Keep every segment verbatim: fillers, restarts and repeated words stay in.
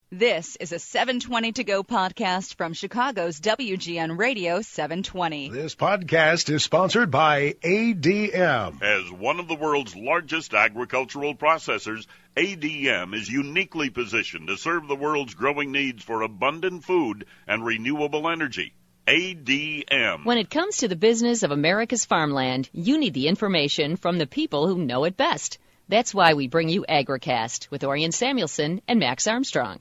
This is a seven twenty to go podcast from Chicago's W G N Radio seven twenty. This podcast is sponsored by A D M. As one of the world's largest agricultural processors, A D M is uniquely positioned to serve the world's growing needs for abundant food and renewable energy. A D M. When it comes to the business of America's farmland, you need the information from the people who know it best. That's why we bring you AgriCast with Orion Samuelson and Max Armstrong.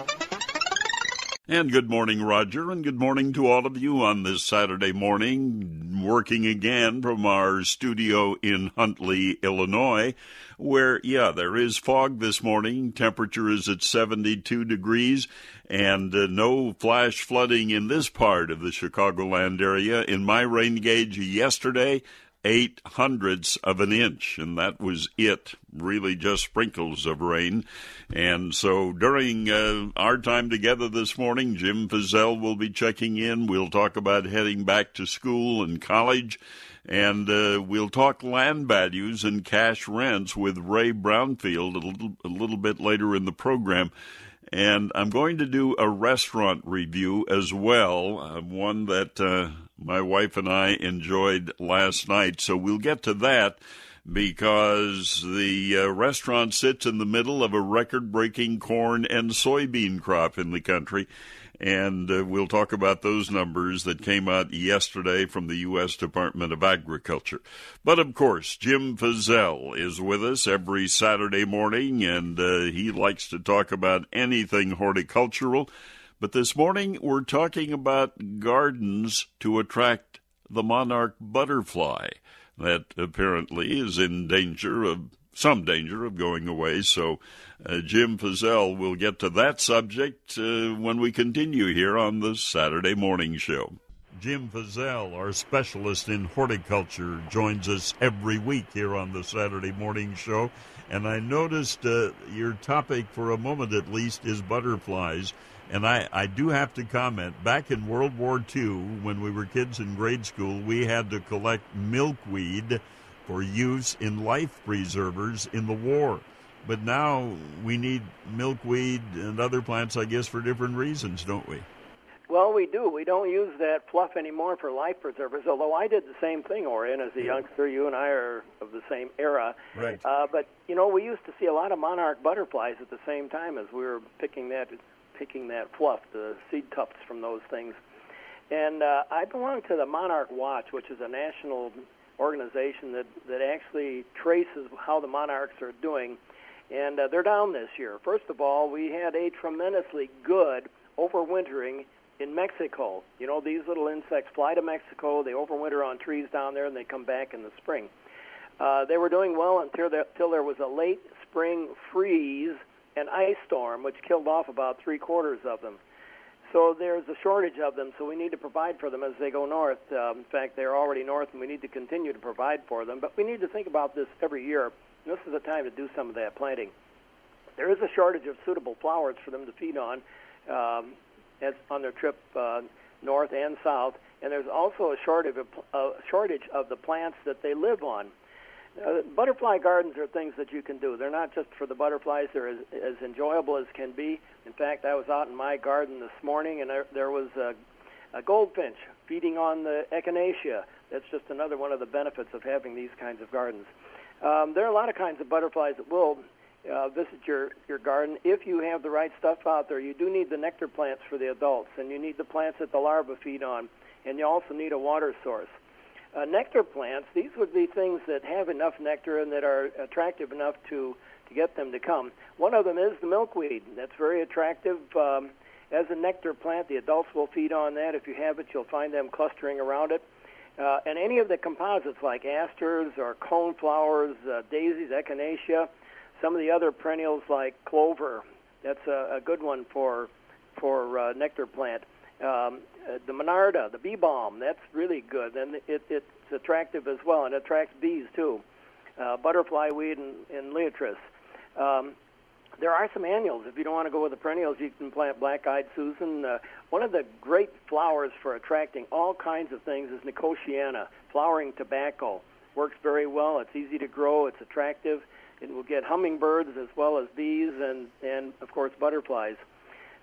And good morning, Roger, and good morning to all of you on this Saturday morning, working again from our studio in Huntley, Illinois, where, yeah, there is fog this morning. Temperature is at seventy-two degrees, and uh, no flash flooding in this part of the Chicagoland area. In my rain gauge yesterday, eight hundredths of an inch, and that was it, really just sprinkles of rain. And so during uh, our time together this morning, Jim Fizzell will be checking in. We'll talk about heading back to school and college, and uh, we'll talk land values and cash rents with Ray Brownfield a little, a little bit later in the program. And I'm going to do a restaurant review as well, uh, one that uh, my wife and I enjoyed last night. So we'll get to that because the uh, restaurant sits in the middle of a record-breaking corn and soybean crop in the country. And uh, we'll talk about those numbers that came out yesterday from the U S Department of Agriculture. But, of course, Jim Fizzell is with us every Saturday morning, and uh, he likes to talk about anything horticultural. But this morning we're talking about gardens to attract the monarch butterfly that apparently is in danger of some danger of going away. So uh, Jim Fizzell will get to that subject uh, when we continue here on the Saturday Morning Show. Jim Fizzell, our specialist in horticulture, joins us every week here on the Saturday Morning Show. And I noticed uh, your topic, for a moment at least, is butterflies. And I, I do have to comment, back in World War Two, when we were kids in grade school, we had to collect milkweed for use in life preservers in the war. But now we need milkweed and other plants, I guess, for different reasons, don't we? Well, we do. We don't use that fluff anymore for life preservers, although I did the same thing, Orion, as a youngster. You and I are of the same era. Right. Uh, but, you know, we used to see a lot of monarch butterflies at the same time as we were picking that picking that fluff, the seed tufts from those things. And uh, I belong to the Monarch Watch, which is a national organization that, that actually traces how the monarchs are doing. And uh, they're down this year. First of all, we had a tremendously good overwintering in Mexico. You know, these little insects fly to Mexico, they overwinter on trees down there, and they come back in the spring. Uh, they were doing well until there, until there was a late spring freeze and ice storm, which killed off about three-quarters of them. So there's a shortage of them, so we need to provide for them as they go north. Um, in fact, they're already north, and we need to continue to provide for them. But we need to think about this every year. This is the time to do some of that planting. There is a shortage of suitable flowers for them to feed on um, as on their trip uh, north and south, and there's also a shortage of, uh, shortage of the plants that they live on. Uh, butterfly gardens are things that you can do. They're not just for the butterflies. They're as, as enjoyable as can be. In fact, I was out in my garden this morning, and there, there was a, a goldfinch feeding on the echinacea. That's just another one of the benefits of having these kinds of gardens. Um, there are a lot of kinds of butterflies that will uh, visit your, your garden. If you have the right stuff out there, you do need the nectar plants for the adults, and you need the plants that the larvae feed on, and you also need a water source. Uh, nectar plants, these would be things that have enough nectar and that are attractive enough to, to get them to come. One of them is the milkweed. That's very attractive. Um, as a nectar plant, the adults will feed on that. If you have it, you'll find them clustering around it. Uh, and any of the composites like asters or coneflowers, uh, daisies, echinacea, some of the other perennials like clover, that's a, a good one for, for uh, nectar plant. Um, uh, the monarda, the bee balm, that's really good, and it, it's attractive as well, and it attracts bees too. Uh, butterfly weed and, and leotris. Um, there are some annuals. If you don't want to go with the perennials, you can plant black-eyed Susan. Uh, one of the great flowers for attracting all kinds of things is Nicotiana, flowering tobacco. Works very well. It's easy to grow. It's attractive. It will get hummingbirds as well as bees and, and of course, butterflies.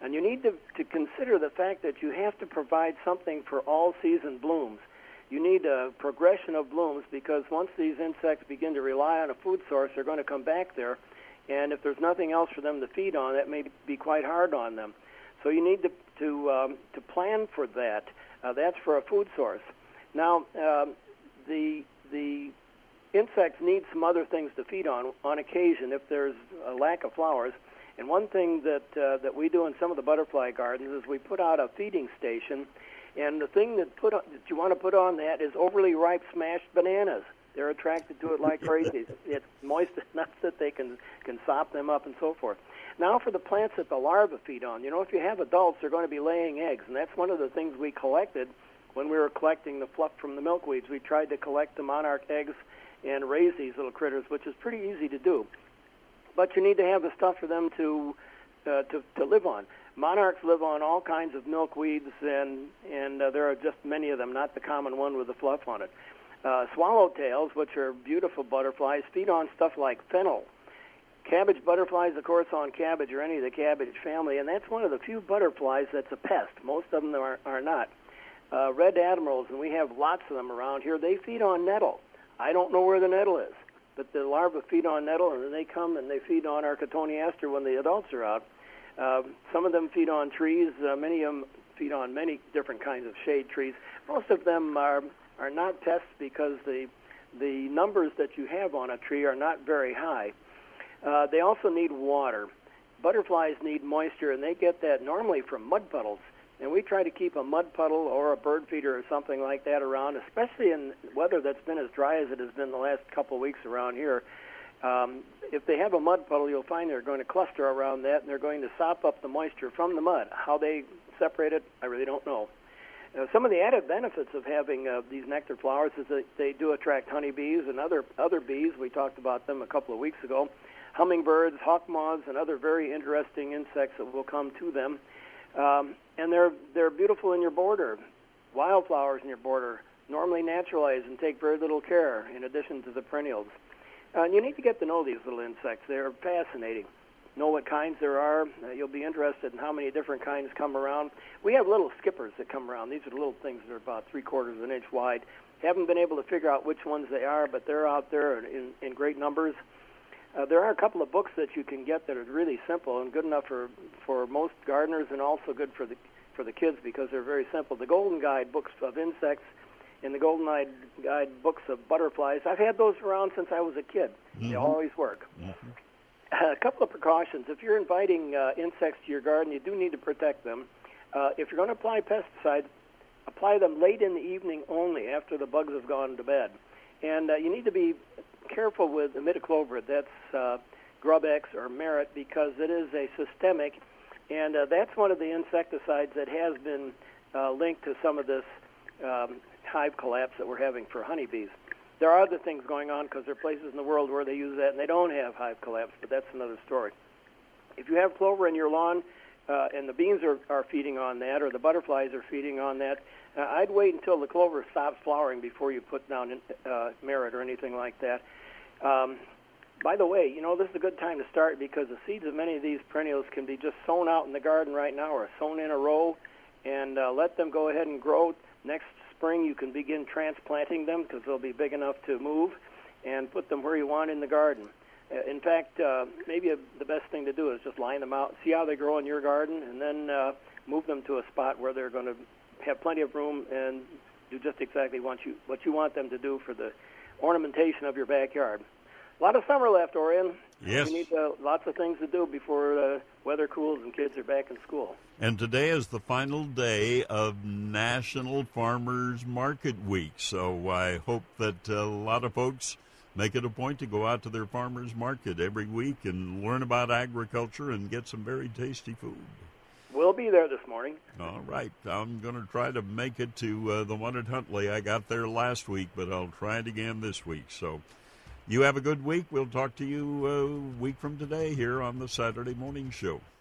And you need to, to consider the fact that you have to provide something for all-season blooms. You need a progression of blooms because once these insects begin to rely on a food source, they're going to come back there. And if there's nothing else for them to feed on, that may be quite hard on them. So you need to to, um, to plan for that. Uh, that's for a food source. Now, um, the the insects need some other things to feed on on occasion if there's a lack of flowers. And one thing that uh, that we do in some of the butterfly gardens is we put out a feeding station. And the thing that put on, that you want to put on that is overly ripe smashed bananas. They're attracted to it like crazy. It's moist enough that they can, can sop them up and so forth. Now for the plants that the larvae feed on. You know, if you have adults, they're going to be laying eggs, and that's one of the things we collected when we were collecting the fluff from the milkweeds. We tried to collect the monarch eggs and raise these little critters, which is pretty easy to do. But you need to have the stuff for them to uh, to, to live on. Monarchs live on all kinds of milkweeds, and and uh, there are just many of them, not the common one with the fluff on it. Uh, swallowtails, which are beautiful butterflies, feed on stuff like fennel. Cabbage butterflies, of course, on cabbage or any of the cabbage family, and that's one of the few butterflies that's a pest. Most of them are, are not. Uh, red admirals, and we have lots of them around here, they feed on nettle. I don't know where the nettle is, but the larvae feed on nettle, and then they come and they feed on our cotoneaster when the adults are out. Uh, some of them feed on trees. Uh, many of them feed on many different kinds of shade trees. Most of them are are not pests because the the numbers that you have on a tree are not very high. Uh, they also need water. Butterflies need moisture, and they get that normally from mud puddles. And we try to keep a mud puddle or a bird feeder or something like that around, especially in weather that's been as dry as it has been the last couple of weeks around here. Um, if they have a mud puddle, you'll find they're going to cluster around that, and they're going to sop up the moisture from the mud. How they separate it, I really don't know. Uh, some of the added benefits of having uh, these nectar flowers is that they do attract honeybees and other other bees. We talked about them a couple of weeks ago. Hummingbirds, hawk moths, and other very interesting insects that will come to them. Um, and they're they're beautiful in your border. Wildflowers in your border normally naturalize and take very little care in addition to the perennials. Uh, and you need to get to know these little insects. They're fascinating. Know what kinds there are. Uh, you'll be interested in how many different kinds come around. We have little skippers that come around. These are little things that are about three quarters of an inch wide. Haven't been able to figure out which ones they are, but they're out there in, in great numbers. Uh, there are a couple of books that you can get that are really simple and good enough for, for most gardeners and also good for the for the kids because they're very simple. The Golden Guide books of insects and the Golden Guide books of butterflies. I've had those around since I was a kid. Mm-hmm. They always work. Mm-hmm. Uh, a couple of precautions. If you're inviting uh, insects to your garden, you do need to protect them. Uh, if you're going to apply pesticides, apply them late in the evening only after the bugs have gone to bed. And uh, you need to be careful with imidacloprid. That's uh, Grub-X or Merit because it is a systemic, and uh, that's one of the insecticides that has been uh, linked to some of this um, hive collapse that we're having for honeybees. There are other things going on because there are places in the world where they use that and they don't have hive collapse, but that's another story. If you have clover in your lawn uh, and the beans are, are feeding on that or the butterflies are feeding on that, uh, I'd wait until the clover stops flowering before you put down uh, Merit or anything like that. Um, by the way, you know, this is a good time to start because the seeds of many of these perennials can be just sown out in the garden right now or sown in a row and uh, let them go ahead and grow. Next spring you can begin transplanting them because they'll be big enough to move and put them where you want in the garden. Uh, in fact, uh, maybe a, the best thing to do is just line them out, see how they grow in your garden, and then uh, move them to a spot where they're going to have plenty of room and do just exactly what you, what you want them to do for the ornamentation of your backyard. A lot of summer left, Orion. Yes. We need uh, lots of things to do before the uh, weather cools and kids are back in school. And today is the final day of National Farmers Market Week, so I hope that a lot of folks make it a point to go out to their farmers market every week and learn about agriculture and get some very tasty food. We'll be there this morning. All right. I'm going to try to make it to uh, the one at Huntley. I got there last week, but I'll try it again this week. So you have a good week. We'll talk to you a week from today here on the Saturday Morning Show.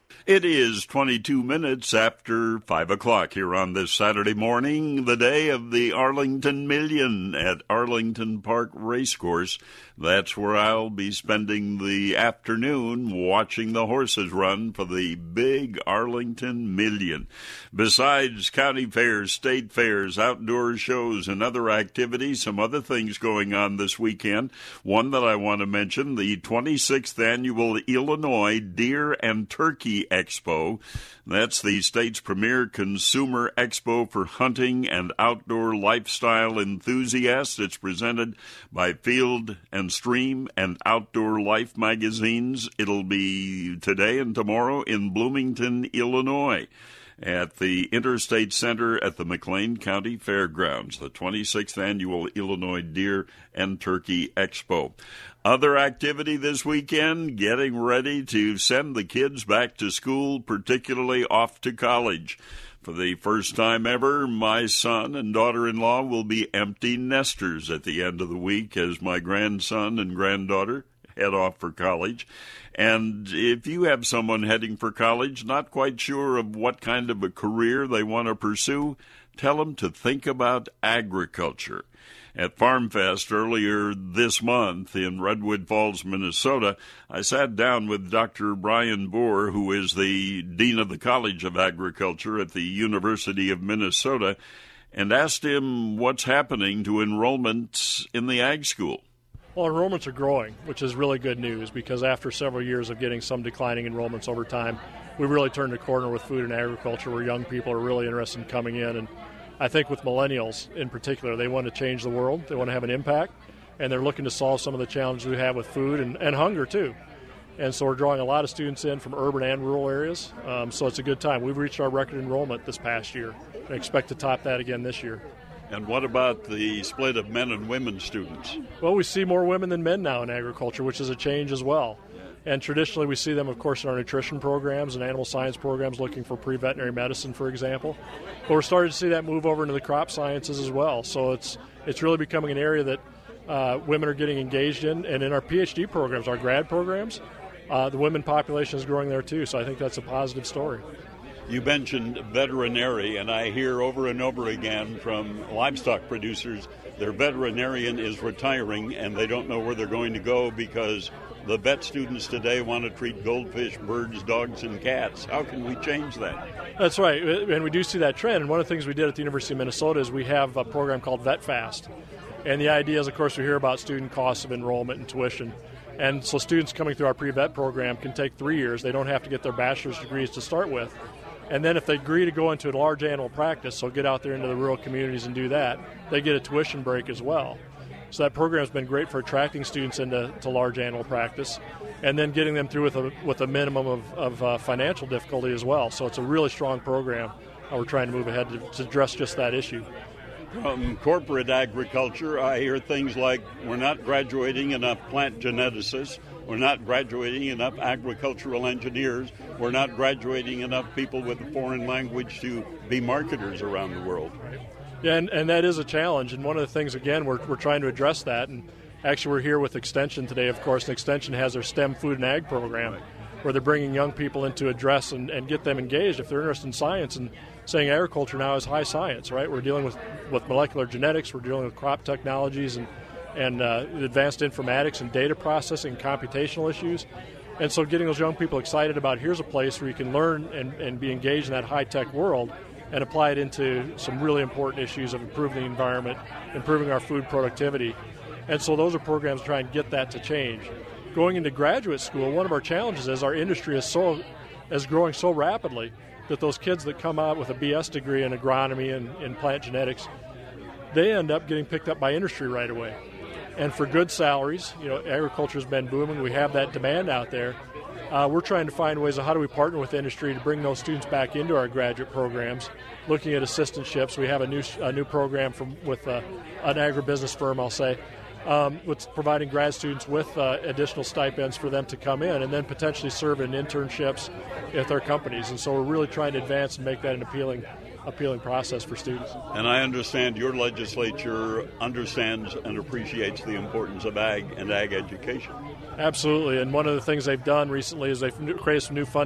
It is twenty-two minutes after five o'clock here on this Saturday morning, the day of the Arlington Million at Arlington Park Racecourse. That's where I'll be spending the afternoon watching the horses run for the big Arlington Million. Besides county fairs, state fairs, outdoor shows, and other activities, some other things going on this weekend. One that I want to mention, the twenty-sixth Annual Illinois Deer and Turkey Expo. That's the state's premier consumer expo for hunting and outdoor lifestyle enthusiasts. It's presented by Field and Stream and Outdoor Life magazines. It'll be today and tomorrow in Bloomington, Illinois, at the Interstate Center at the McLean County Fairgrounds, the twenty-sixth Annual Illinois Deer and Turkey Expo. Other activity this weekend, getting ready to send the kids back to school, particularly off to college. For the first time ever, my son and daughter-in-law will be empty nesters at the end of the week as my grandson and granddaughter head off for college. And if you have someone heading for college, not quite sure of what kind of a career they want to pursue, tell them to think about agriculture. At Farm Fest earlier this month in Redwood Falls, Minnesota, I sat down with Doctor Brian Bohr, who is the Dean of the College of Agriculture at the University of Minnesota, and asked him what's happening to enrollment in the ag school. Well, enrollments are growing, which is really good news, because after several years of getting some declining enrollments over time, we really turned a corner with food and agriculture, where young people are really interested in coming in. And I think with millennials in particular, they want to change the world, they want to have an impact, and they're looking to solve some of the challenges we have with food and, and hunger too. And so we're drawing a lot of students in from urban and rural areas, um, so it's a good time. We've reached our record enrollment this past year and expect to top that again this year. And what about the split of men and women students? Well, we see more women than men now in agriculture, which is a change as well. And traditionally we see them, of course, in our nutrition programs and animal science programs looking for pre-veterinary medicine, for example. But we're starting to see that move over into the crop sciences as well. So it's it's really becoming an area that uh, women are getting engaged in. And in our PhD programs, our grad programs, uh, the women population is growing there too. So I think that's a positive story. You mentioned veterinary, and I hear over and over again from livestock producers their veterinarian is retiring and they don't know where they're going to go because the vet students today want to treat goldfish, birds, dogs, and cats. How can we change that? That's right, and we do see that trend. And one of the things we did at the University of Minnesota is we have a program called VetFast. And the idea is, of course, we hear about student costs of enrollment and tuition. And so students coming through our pre-vet program can take three years. They don't have to get their bachelor's degrees to start with. And then if they agree to go into a large animal practice, so get out there into the rural communities and do that, they get a tuition break as well. So that program has been great for attracting students into to large animal practice and then getting them through with a, with a minimum of, of uh, financial difficulty as well. So it's a really strong program. Uh, we're trying to move ahead to, to address just that issue. From corporate agriculture, I hear things like we're not graduating enough plant geneticists, we're not graduating enough agricultural engineers, we're not graduating enough people with a foreign language to be marketers around the world. Right. Yeah, and, and that is a challenge. And one of the things, again, we're, we're trying to address that. And actually, we're here with Extension today, of course. And Extension has their STEM Food and Ag program, where they're bringing young people in to address and, and get them engaged if they're interested in science and saying agriculture now is high science, right? We're dealing with, with molecular genetics, we're dealing with crop technologies and, and uh, advanced informatics and data processing and computational issues. And so getting those young people excited about here's a place where you can learn and, and be engaged in that high-tech world and apply it into some really important issues of improving the environment, improving our food productivity. And so those are programs to try and get that to change. Going into graduate school, one of our challenges is our industry is so is growing so rapidly that those kids that come out with a B S degree in agronomy and in plant genetics, they end up getting picked up by industry right away. And for good salaries, you know, agriculture has been booming. We have that demand out there. Uh, we're trying to find ways of how do we partner with industry to bring those students back into our graduate programs, looking at assistantships. We have a new a new program from with uh, an agribusiness firm, I'll say, um, with providing grad students with uh, additional stipends for them to come in and then potentially serve in internships at their companies. And so we're really trying to advance and make that an appealing appealing process for students. And I understand your legislature understands and appreciates the importance of ag and ag education. Absolutely, and one of the things they've done recently is they've created some new funding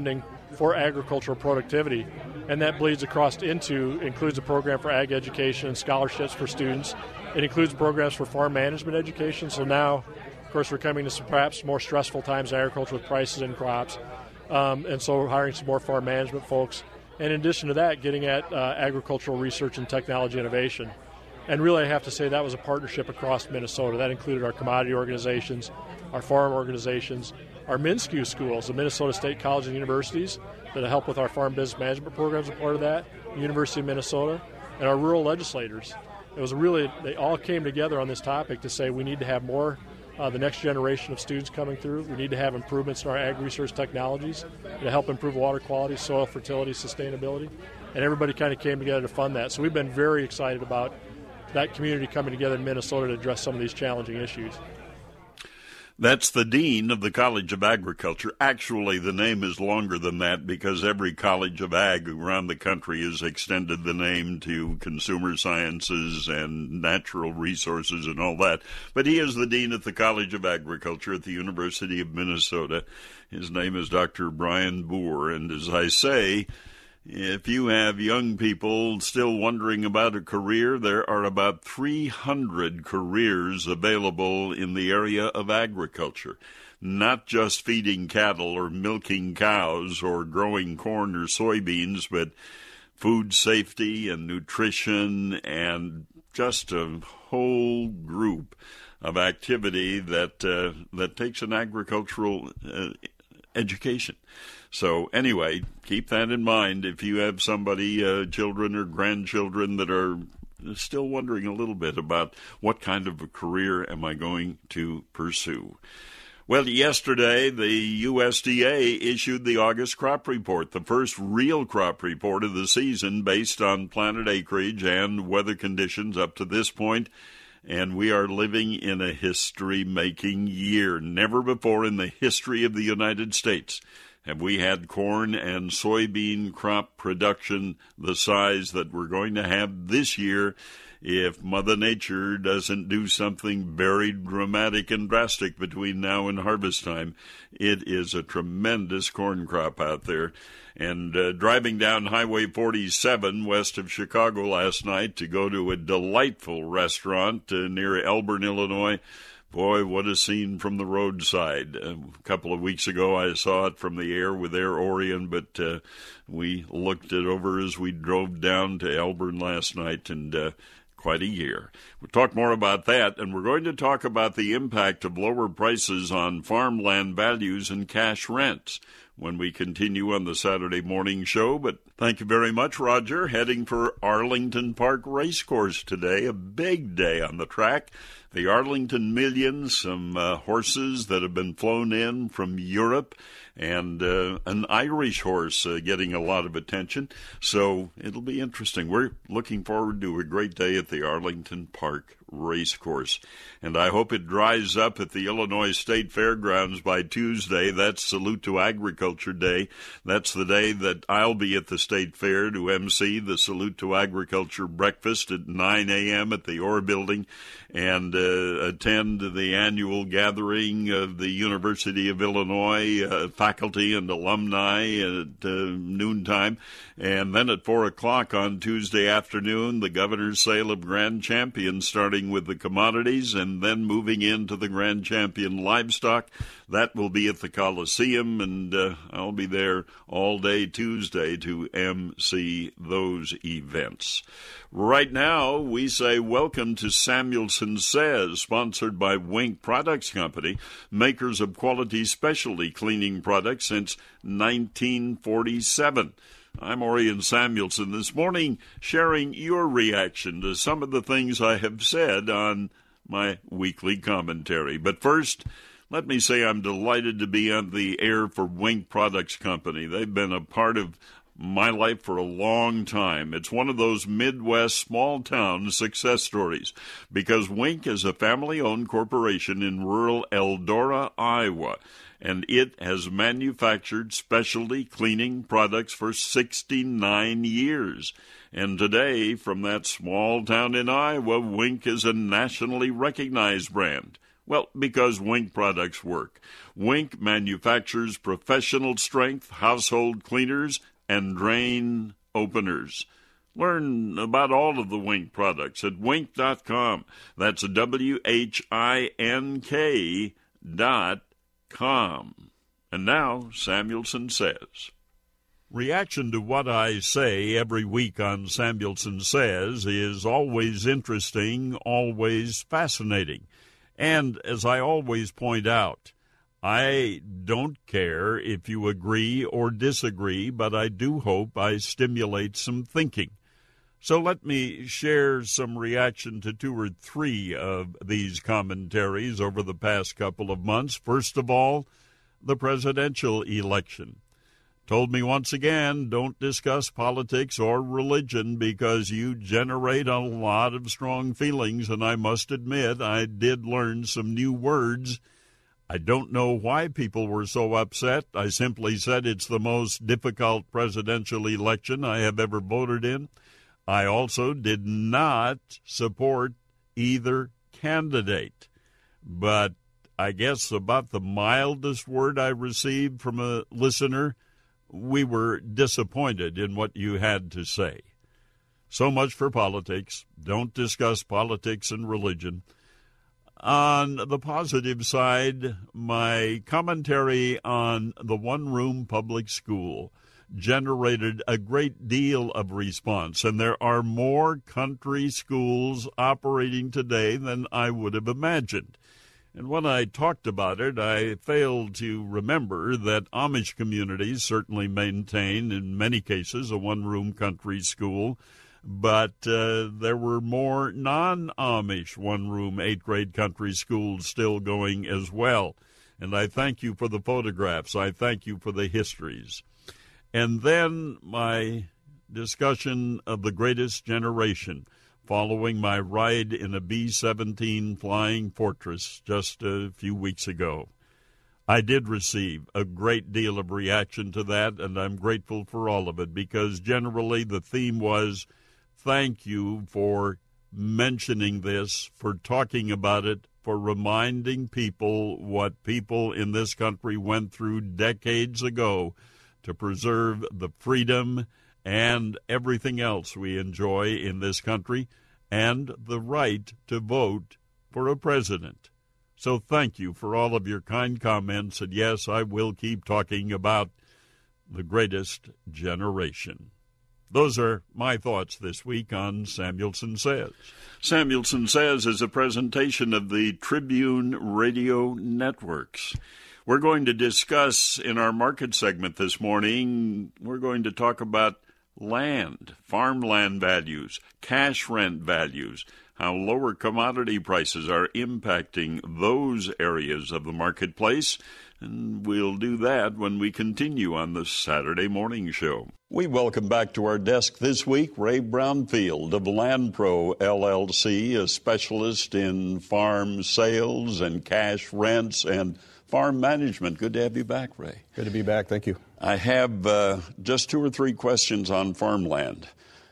for agricultural productivity. And that bleeds across into, includes a program for ag education and scholarships for students. It includes programs for farm management education. So now, of course, we're coming to some perhaps more stressful times in agriculture with prices and crops. Um, and so we're hiring some more farm management folks. And in addition to that, getting at uh, agricultural research and technology innovation. And really, I have to say that was a partnership across Minnesota. That included our commodity organizations, our farm organizations, our MnSCU schools, the Minnesota State College and Universities, that help with our farm business management programs, are part of that, the University of Minnesota, and our rural legislators. It was really, they all came together on this topic to say we need to have more, uh, the next generation of students coming through. We need to have improvements in our ag research technologies to help improve water quality, soil fertility, sustainability. And everybody kind of came together to fund that. So we've been very excited about that community coming together in Minnesota to address some of these challenging issues. That's the Dean of the College of Agriculture. Actually, the name is longer than that because every College of Ag around the country has extended the name to consumer sciences and natural resources and all that. But he is the Dean at the College of Agriculture at the University of Minnesota. His name is Doctor Brian Boer. And as I say, if you have young people still wondering about a career, there are about three hundred careers available in the area of agriculture. Not just feeding cattle or milking cows or growing corn or soybeans, but food safety and nutrition and just a whole group of activity that uh, that takes an agricultural uh, education. So anyway, keep that in mind if you have somebody, uh, children or grandchildren that are still wondering a little bit about what kind of a career am I going to pursue. Well, yesterday the U S D A issued the August crop report, the first real crop report of the season based on planted acreage and weather conditions up to this point. And we are living in a history-making year. Never before in the history of the United States have we had corn and soybean crop production the size that we're going to have this year if Mother Nature doesn't do something very dramatic and drastic between now and harvest time. It is a tremendous corn crop out there. And uh, driving down Highway forty-seven west of Chicago last night to go to a delightful restaurant uh, near Elburn, Illinois, boy, what a scene from the roadside. Uh, a couple of weeks ago, I saw it from the air with Air Orion, but uh, we looked it over as we drove down to Elburn last night, and uh, quite a year. We'll talk more about that, and we're going to talk about the impact of lower prices on farmland values and cash rents when we continue on the Saturday morning show. But thank you very much, Roger. Heading for Arlington Park Racecourse today, a big day on the track. The Arlington Million, some uh, horses that have been flown in from Europe, and uh, an Irish horse uh, getting a lot of attention. So it'll be interesting. We're looking forward to a great day at the Arlington Park Racecourse. And I hope it dries up at the Illinois State Fairgrounds by Tuesday. That's Salute to Agriculture Day. That's the day that I'll be at the State Fair to emcee the Salute to Agriculture breakfast at nine a.m. at the Orr Building and uh, attend the annual gathering of the University of Illinois uh, faculty and alumni at uh, noontime. And then at four o'clock on Tuesday afternoon, the Governor's Sale of Grand Champions, starting with the commodities and then moving into the Grand Champion livestock. That will be at the Coliseum, and uh, I'll be there all day Tuesday to emcee those events. Right now, we say welcome to Samuelson Says, sponsored by Wink Products Company, makers of quality specialty cleaning products since nineteen forty-seven. I'm Orion Samuelson this morning, sharing your reaction to some of the things I have said on my weekly commentary. But first, let me say I'm delighted to be on the air for Wink Products Company. They've been a part of my life for a long time. It's one of those Midwest small-town success stories because Wink is a family-owned corporation in rural Eldora, Iowa, and it has manufactured specialty cleaning products for sixty-nine years. And today, from that small town in Iowa, Wink is a nationally recognized brand. Well, because Wink products work. Wink manufactures professional strength household cleaners and drain openers. Learn about all of the Wink products at wink dot com. That's W H I N K dot com. And now, Samuelson Says. Reaction to what I say every week on Samuelson Says is always interesting, always fascinating. And as I always point out, I don't care if you agree or disagree, but I do hope I stimulate some thinking. So let me share some reaction to two or three of these commentaries over the past couple of months. First of all, the presidential election. Told me once again, don't discuss politics or religion because you generate a lot of strong feelings, and I must admit I did learn some new words. I don't know why people were so upset. I simply said it's the most difficult presidential election I have ever voted in. I also did not support either candidate. But I guess about the mildest word I received from a listener, we were disappointed in what you had to say. So much for politics. Don't discuss politics and religion. On the positive side, my commentary on the one-room public school generated a great deal of response, and there are more country schools operating today than I would have imagined. And when I talked about it, I failed to remember that Amish communities certainly maintain, in many cases, a one-room country school, but uh, there were more non-Amish one-room eighth-grade country schools still going as well. And I thank you for the photographs. I thank you for the histories. And then my discussion of the greatest generation, following my ride in a B seventeen Flying Fortress just a few weeks ago. I did receive a great deal of reaction to that, and I'm grateful for all of it, because generally the theme was, thank you for mentioning this, for talking about it, for reminding people what people in this country went through decades ago to preserve the freedom and everything else we enjoy in this country, and the right to vote for a president. So thank you for all of your kind comments, and yes, I will keep talking about the greatest generation. Those are my thoughts this week on Samuelson Says. Samuelson Says is a presentation of the Tribune Radio Networks. We're going to discuss in our market segment this morning, we're going to talk about land, farmland values, cash rent values, how lower commodity prices are impacting those areas of the marketplace. And we'll do that when we continue on the Saturday Morning Show. We welcome back to our desk this week Ray Brownfield of LandPro L L C, a specialist in farm sales and cash rents and farm management. Good to have you back, Ray. Good to be back. Thank you. I have uh, just two or three questions on farmland.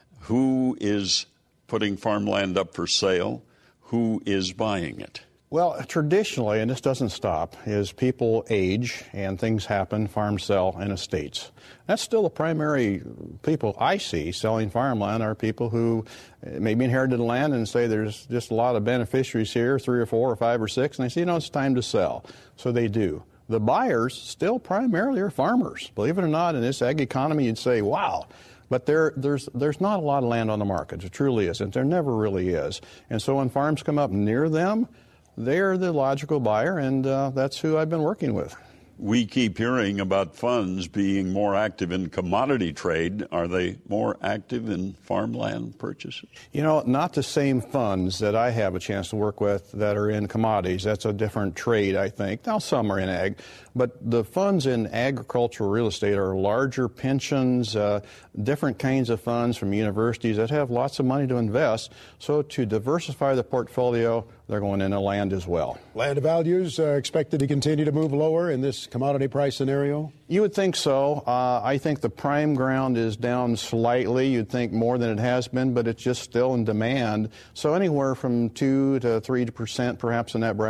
Who is putting farmland up for sale? Who is buying it? Well, traditionally, and this doesn't stop, is people age and things happen, farms sell, and estates. That's still the primary people I see selling farmland are people who maybe inherited land and say there's just a lot of beneficiaries here, three or four or five or six, and they say, you know, it's time to sell. So they do. The buyers still primarily are farmers. Believe it or not, in this ag economy, you'd say, wow. But there, there's, there's not a lot of land on the market. There truly isn't. There never really is. And so when farms come up near them, they're the logical buyer, and uh, that's who I've been working with. We keep hearing about funds being more active in commodity trade. Are they more active in farmland purchases? You know, not the same funds that I have a chance to work with that are in commodities. That's a different trade, I think. Now, some are in ag. But the funds in agricultural real estate are larger pensions, uh, different kinds of funds from universities that have lots of money to invest. So to diversify the portfolio, they're going into land as well. Land values are expected to continue to move lower in this commodity price scenario? You would think so. Uh, I think the prime ground is down slightly. You'd think more than it has been, but it's just still in demand. So anywhere from two to three percent perhaps in that bracket.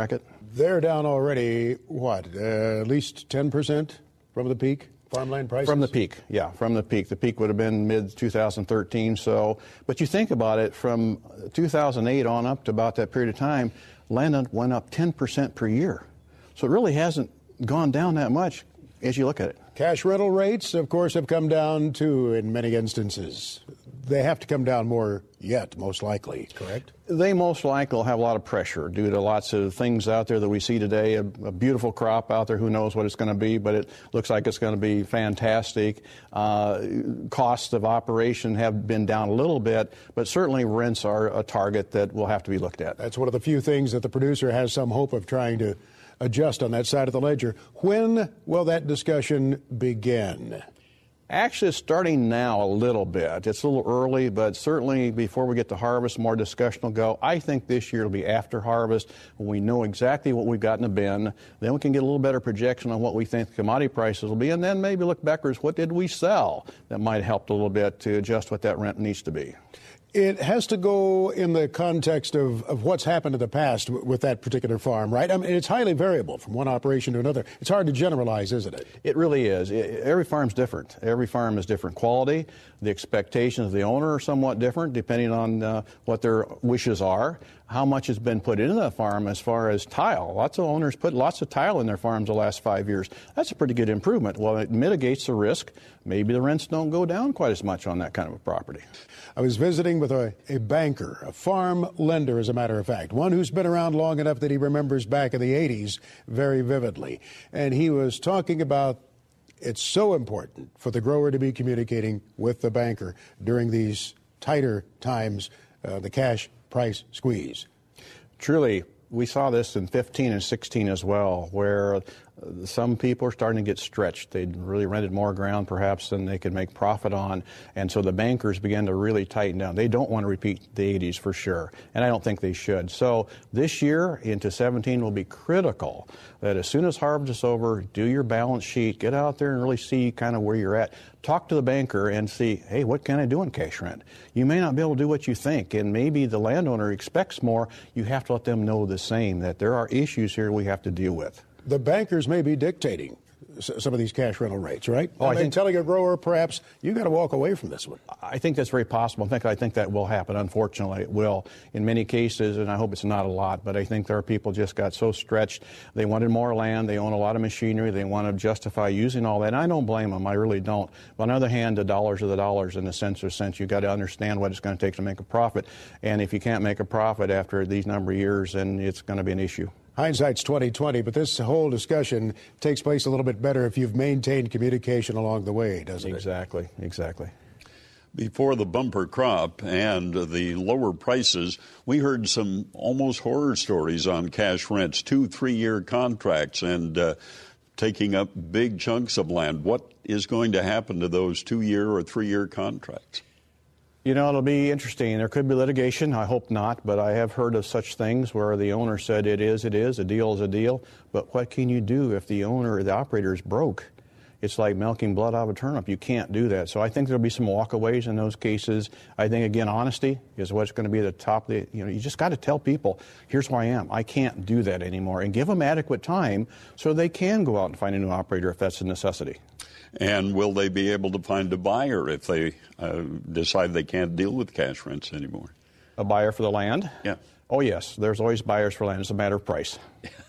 They're down already, what, uh, at least ten percent from the peak? Farmland prices? From the peak, yeah, from the peak. The peak would have been mid twenty thirteen. So, but you think about it, from two thousand eight on up to about that period of time, land went up ten percent per year. So it really hasn't gone down that much as you look at it. Cash rental rates, of course, have come down too in many instances. They have to come down more yet, most likely, correct? They most likely will have a lot of pressure due to lots of things out there that we see today. A, a beautiful crop out there, who knows what it's going to be, but it looks like it's going to be fantastic. Uh, costs of operation have been down a little bit, but certainly rents are a target that will have to be looked at. That's one of the few things that the producer has some hope of trying to adjust on that side of the ledger. When will that discussion begin? Actually, it's starting now a little bit. It's a little early, but certainly before we get to harvest, more discussion will go. I think this year will be after harvest, when we know exactly what we've got in the bin. Then we can get a little better projection on what we think the commodity prices will be, and then maybe look backwards, what did we sell? That might help a little bit to adjust what that rent needs to be. It has to go in the context of, of what's happened in the past w- with that particular farm, right? I mean, it's highly variable from one operation to another. It's hard to generalize, isn't it? It really is. It, every farm's different. Every farm is different quality. The expectations of the owner are somewhat different depending on uh, what their wishes are, how much has been put into the farm as far as tile. Lots of owners put lots of tile in their farms the last five years. That's a pretty good improvement. Well, it mitigates the risk. Maybe the rents don't go down quite as much on that kind of a property. I was visiting with a, a banker, a farm lender, as a matter of fact, one who's been around long enough that he remembers back in the eighties very vividly. And he was talking about it's so important for the grower to be communicating with the banker during these tighter times, uh, the cash price squeeze. Truly, we saw this in fifteen and sixteen as well, where some people are starting to get stretched. They'd really rented more ground perhaps than they could make profit on, and so the bankers began to really tighten down. They don't want to repeat the eighties for sure, and I don't think they should. So this year into seventeen will be critical that as soon as harvest is over, do your balance sheet, get out there and really see kind of where you're at. Talk to the banker and see, hey, what can I do in cash rent? You may not be able to do what you think, and maybe the landowner expects more. You have to let them know the same, that there are issues here we have to deal with. The bankers may be dictating some of these cash rental rates, right? Oh, I I mean, think telling a grower, perhaps, you got to walk away from this one. I think that's very possible. In fact, I think that will happen. Unfortunately, it will in many cases, and I hope it's not a lot, but I think there are people just got so stretched. They wanted more land. They own a lot of machinery. They want to justify using all that. And I don't blame them. I really don't. But on the other hand, the dollars are the dollars in the sense of sense. You've got to understand what it's going to take to make a profit. And if you can't make a profit after these number of years, then it's going to be an issue. Hindsight's twenty twenty, but this whole discussion takes place a little bit better if you've maintained communication along the way, doesn't it? Exactly, exactly. Before the bumper crop and the lower prices, we heard some almost horror stories on cash rents, two, three-year contracts, and uh, taking up big chunks of land. What is going to happen to those two-year or three-year contracts? You know, it'll be interesting. There could be litigation. I hope not, but I have heard of such things where the owner said it is, it is, a deal is a deal. But what can you do if the owner or the operator is broke? It's like milking blood out of a turnip. You can't do that. So I think there'll be some walkaways in those cases. I think, again, honesty is what's going to be at the top of the, you know, you just got to tell people, here's where I am. I can't do that anymore. And give them adequate time so they can go out and find a new operator if that's a necessity. And will they be able to find a buyer if they uh, decide they can't deal with cash rents anymore? A buyer for the land? Yeah. Oh, yes. There's always buyers for land. It's a matter of price.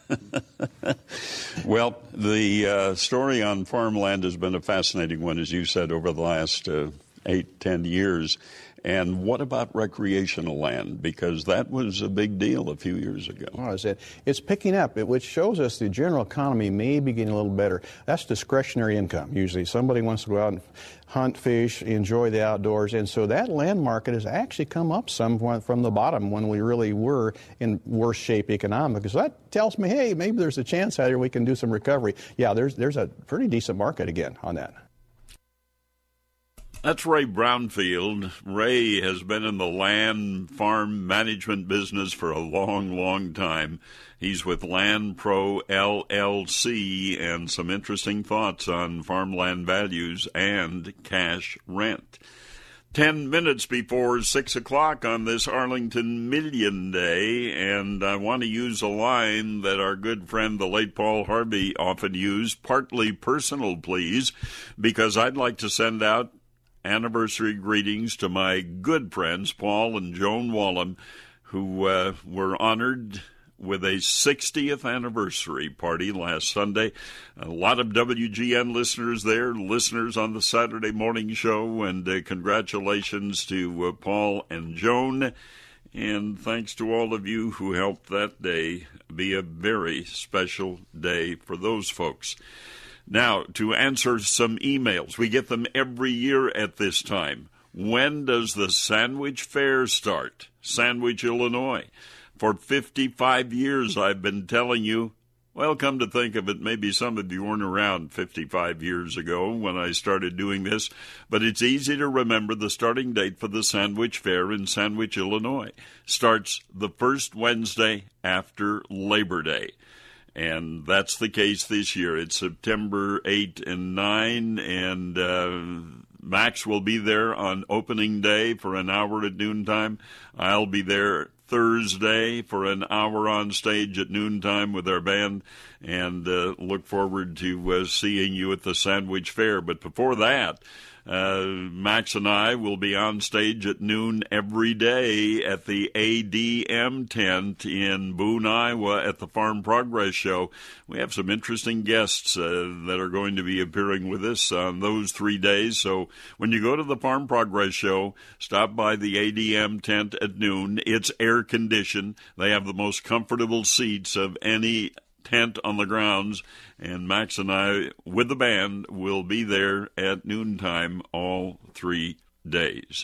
Well, the uh, story on farmland has been a fascinating one, as you said, over the last uh, eight, ten years. And what about recreational land? Because that was a big deal a few years ago. Well, it's, it's picking up, which shows us the general economy may be getting a little better. That's discretionary income, usually. Somebody wants to go out and hunt, fish, enjoy the outdoors. And so that land market has actually come up some from the bottom when we really were in worse shape economically. So that tells me, hey, maybe there's a chance out here we can do some recovery. Yeah, there's, there's a pretty decent market again on that. That's Ray Brownfield. Ray has been in the land farm management business for a long, long time. He's with Land Pro L L C, and some interesting thoughts on farmland values and cash rent. Ten minutes before six o'clock on this Arlington Million Day, and I want to use a line that our good friend, the late Paul Harvey, often used, partly personal, please, because I'd like to send out anniversary greetings to my good friends, Paul and Joan Wallen, who uh, were honored with a sixtieth anniversary party last Sunday. A lot of W G N listeners there, listeners on the Saturday morning show, and uh, congratulations to uh, Paul and Joan. And thanks to all of you who helped that day be a very special day for those folks. Now, to answer some emails, we get them every year at this time. When does the Sandwich Fair start? Sandwich, Illinois. For fifty-five years, I've been telling you, well, come to think of it, maybe some of you weren't around fifty-five years ago when I started doing this, but it's easy to remember the starting date for the Sandwich Fair in Sandwich, Illinois. Starts the first Wednesday after Labor Day. And that's the case this year. It's September eighth and ninth, and uh, Max will be there on opening day for an hour at noontime. I'll be there Thursday for an hour on stage at noontime with our band, and uh, look forward to uh, seeing you at the Sandwich Fair. But before that, uh, Max and I will be on stage at noon every day at the A D M tent in Boone, Iowa at the Farm Progress Show. We have some interesting guests uh, that are going to be appearing with us on those three days. So when you go to the Farm Progress Show, stop by the A D M tent at noon. It's air conditioned. They have the most comfortable seats of any tent on the grounds, and Max and I, with the band, will be there at noontime all three days.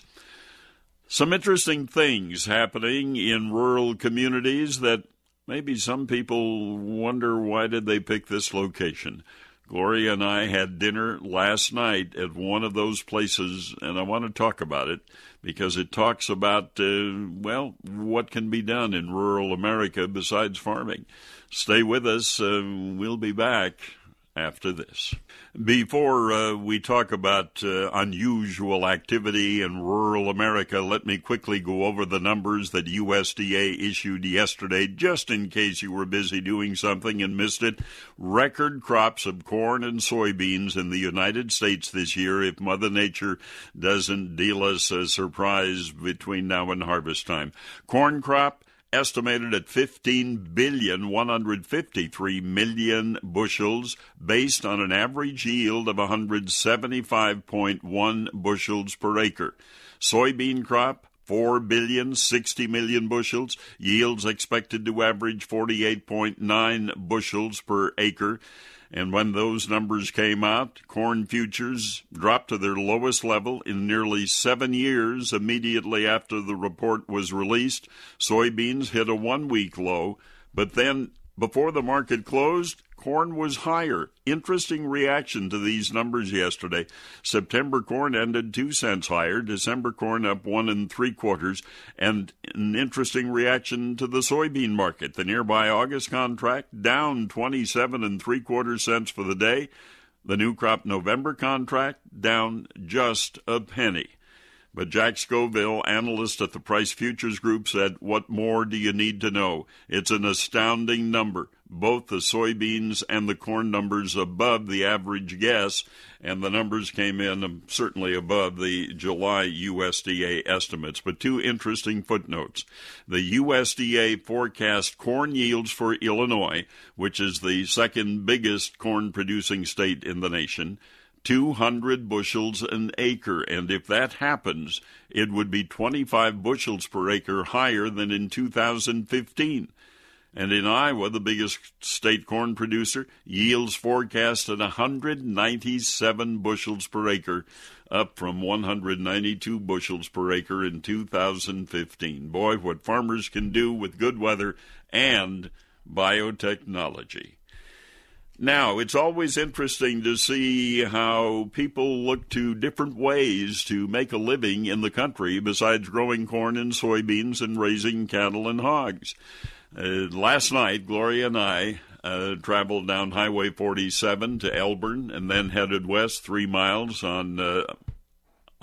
Some interesting things happening in rural communities that maybe some people wonder, why did they pick this location? Gloria and I had dinner last night at one of those places, and I want to talk about it because it talks about, uh, well, what can be done in rural America besides farming. Stay with us. Uh, we'll be back after this. Before uh, we talk about uh, unusual activity in rural America, let me quickly go over the numbers that U S D A issued yesterday, just in case you were busy doing something and missed it. Record crops of corn and soybeans in the United States this year, if Mother Nature doesn't deal us a surprise between now and harvest time. Corn crop estimated at fifteen billion one hundred fifty-three million bushels, based on an average yield of one hundred seventy-five point one bushels per acre. Soybean crop, four billion sixty million bushels, yields expected to average forty-eight point nine bushels per acre. And when those numbers came out, corn futures dropped to their lowest level in nearly seven years immediately after the report was released. Soybeans hit a one-week low, but then before the market closed, corn was higher. Interesting reaction to these numbers yesterday. September corn ended two cents higher, December corn up one and three quarters, and an interesting reaction to the soybean market. The nearby August contract down twenty-seven and three quarters cents for the day. The new crop November contract down just a penny. But Jack Scoville, analyst at the Price Futures Group, said, what more do you need to know? It's an astounding number. Both the soybeans and the corn numbers above the average guess, and the numbers came in certainly above the July U S D A estimates. But two interesting footnotes. The U S D A forecast corn yields for Illinois, which is the second biggest corn-producing state in the nation, two hundred bushels an acre, and if that happens, it would be twenty-five bushels per acre higher than in two thousand fifteen. And in Iowa, the biggest state corn producer, yields forecast at one hundred ninety-seven bushels per acre, up from one hundred ninety-two bushels per acre in two thousand fifteen. Boy, what farmers can do with good weather and biotechnology. Now, it's always interesting to see how people look to different ways to make a living in the country besides growing corn and soybeans and raising cattle and hogs. Uh, last night, Gloria and I uh, traveled down Highway forty-seven to Elburn and then headed west three miles on uh,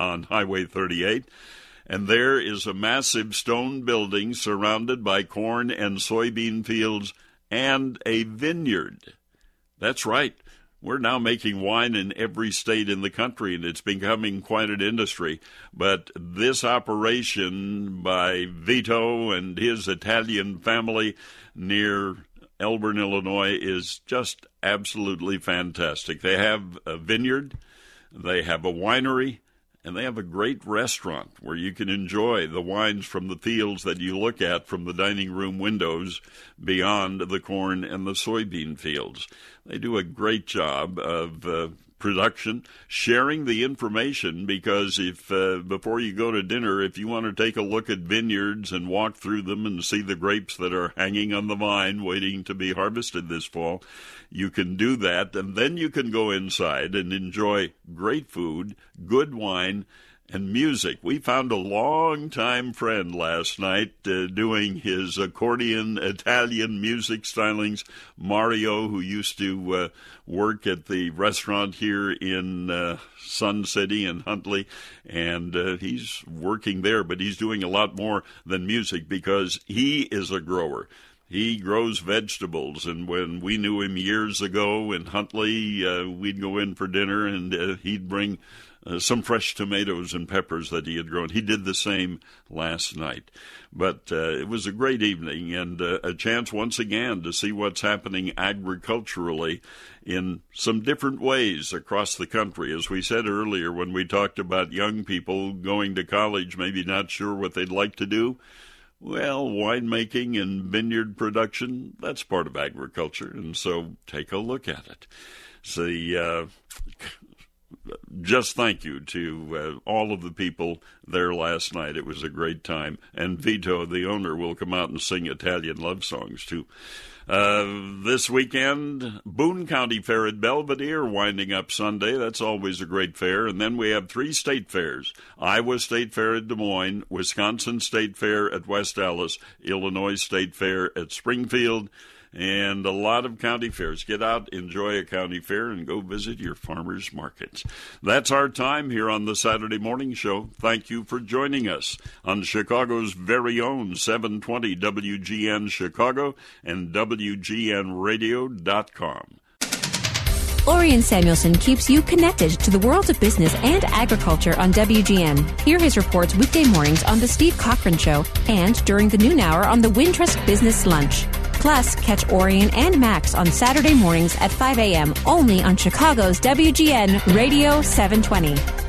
on Highway thirty-eight. And there is a massive stone building surrounded by corn and soybean fields and a vineyard. That's right. We're now making wine in every state in the country, and it's becoming quite an industry. But this operation by Vito and his Italian family near Elburn, Illinois, is just absolutely fantastic. They have a vineyard, they have a winery, and they have a great restaurant where you can enjoy the wines from the fields that you look at from the dining room windows beyond the corn and the soybean fields. They do a great job of uh, production, sharing the information, because if uh, before you go to dinner, if you want to take a look at vineyards and walk through them and see the grapes that are hanging on the vine waiting to be harvested this fall, you can do that, and then you can go inside and enjoy great food, good wine, and music. We found a long-time friend last night uh, doing his accordion Italian music stylings, Mario, who used to uh, work at the restaurant here in uh, Sun City and Huntley, and uh, he's working there, but he's doing a lot more than music because he is a grower. He grows vegetables, and when we knew him years ago in Huntley, uh, we'd go in for dinner, and uh, he'd bring Uh, some fresh tomatoes and peppers that he had grown. He did the same last night. But uh, it was a great evening and uh, a chance once again to see what's happening agriculturally in some different ways across the country. As we said earlier when we talked about young people going to college, maybe not sure what they'd like to do. Well, winemaking and vineyard production, that's part of agriculture, and so take a look at it. See, uh, just thank you to uh, all of the people there last night. It was a great time. And Vito, the owner, will come out and sing Italian love songs, too. Uh, this weekend, Boone County Fair at Belvedere winding up Sunday. That's always a great fair. And then we have three state fairs. Iowa State Fair at Des Moines, Wisconsin State Fair at West Allis, Illinois State Fair at Springfield, and a lot of county fairs. Get out, enjoy a county fair, and go visit your farmers markets. That's our time here on the Saturday Morning Show. Thank you for joining us on Chicago's very own seven twenty W G N Chicago and W G N radio dot com. Orion Samuelson keeps you connected to the world of business and agriculture on W G N. Hear his reports weekday mornings on The Steve Cochran Show and during the noon hour on the Wintrust Business Lunch. Plus, catch Orion and Max on Saturday mornings at five a.m. only on Chicago's W G N Radio seven twenty.